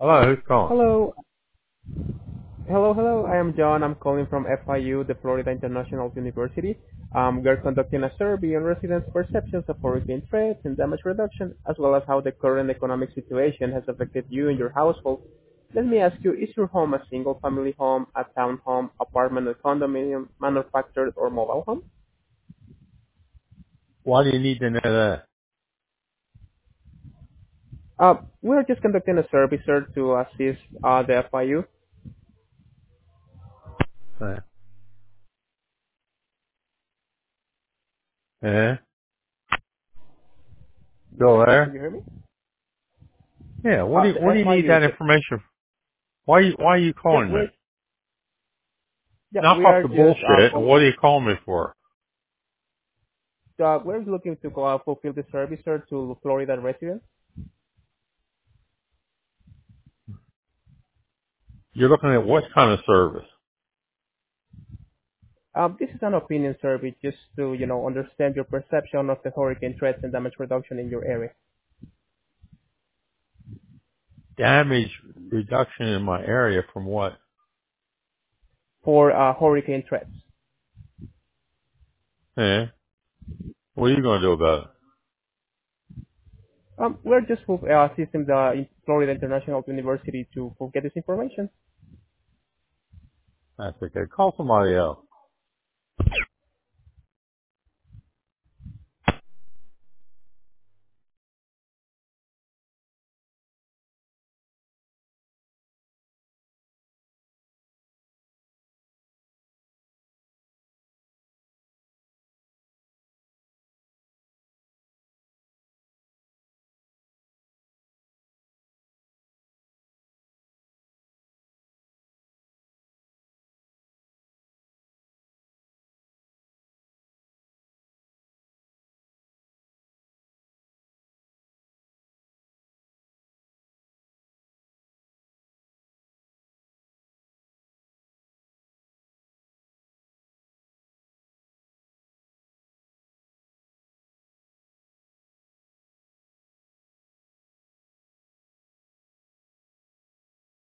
Hello, who's calling? Hello. Hello. I am John. I'm calling from FIU, the Florida International University. We're conducting a survey on residents' perceptions of hurricane threats and damage reduction, as well as how the current economic situation has affected you and your household. Let me ask you, is your home a single-family home, a townhome, apartment or condominium, manufactured or mobile home? Why do you need to know that? We're just conducting a survey, sir, to assist the FIU. Uh, yeah? Still Can there? you hear me? Yeah, The what do you need FIU, that information? Why are you yeah, calling me? Knock we off are the just bullshit and what calling. are you calling me for? We're looking to fulfill the service, sir, to Florida residents. You're looking at what kind of service? This is an opinion survey just to, understand your perception of the hurricane threats and damage reduction in your area. Damage reduction in my area from what? For hurricane threats. Yeah? What are you going to do about it? We're just assisting the Florida International University to get this information. That's okay. Call somebody else.